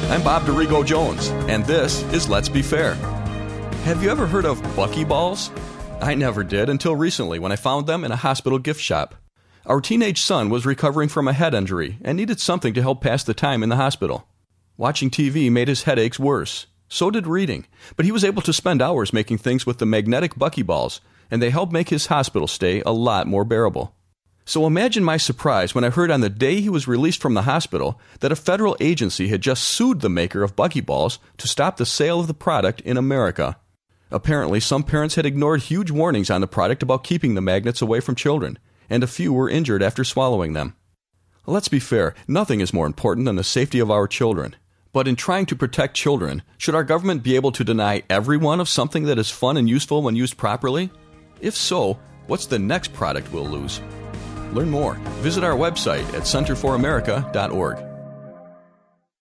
I'm Bob DeRigo Jones, and this is Let's Be Fair. Have you ever heard of Buckyballs? I never did until recently when I found them in a hospital gift shop. Our teenage son was recovering from a head injury and needed something to help pass the time in the hospital. Watching TV made his headaches worse. So did reading, but he was able to spend hours making things with the magnetic Buckyballs, and they helped make his hospital stay a lot more bearable. So imagine my surprise when I heard on the day he was released from the hospital that a federal agency had just sued the maker of Buckyballs to stop the sale of the product in America. Apparently, some parents had ignored huge warnings on the product about keeping the magnets away from children, and a few were injured after swallowing them. Let's be fair, nothing is more important than the safety of our children. But in trying to protect children, should our government be able to deny everyone of something that is fun and useful when used properly? If so, what's the next product we'll lose? Learn more. Visit our website at centerforamerica.org.